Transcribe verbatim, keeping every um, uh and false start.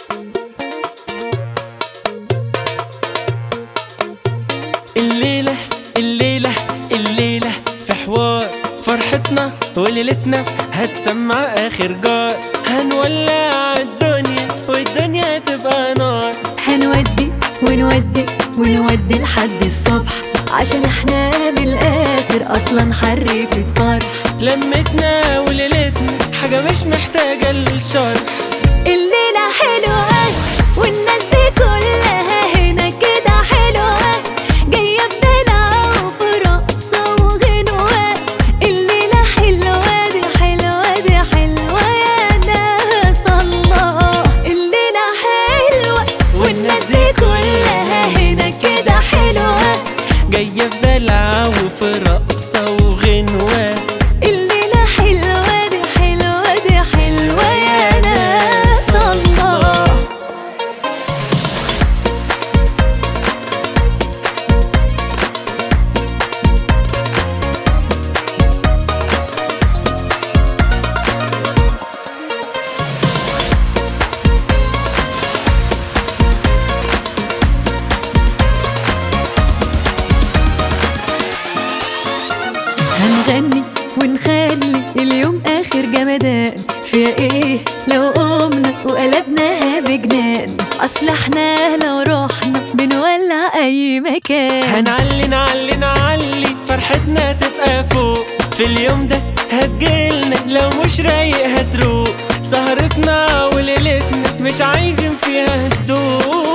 الليلة الليلة الليلة في حوار فرحتنا وليلتنا هتسمع آخر جار. هنولع الدنيا والدنيا تبقى نار. هنودي ونودي ونودي لحد الصبح، عشان احنا بالآخر أصلا حرفة فرح. لمتنا وليلتنا حاجة مش محتاجة للشرح. الليلة حلوة والناس دي كلها هنا كده حلوة، جاية في دلع وفي رقصة وغنوة. الليلة حلوة دي حلوة دي حلوة يا ناس الله. الليلة حلوة والناس دي كلها هنا كده حلوة، جاية في دلع وفي رقصة وغنوة. الليلة حلوة دي حلوة دي حلوة يا ناس الله. هنغني ونخلي اليوم آخر جمدان. فيها ايه لو قمنا وقلبناها بجنان؟ أصل احنا لو رحنا بنولع أي مكان. هنعلي نعلي نعلي فرحتنا تبقى فوق. في اليوم ده هتجيلنا لو مش رايق هتروق. سهرتنا وليلتنا مش عايزين فيها هدوء.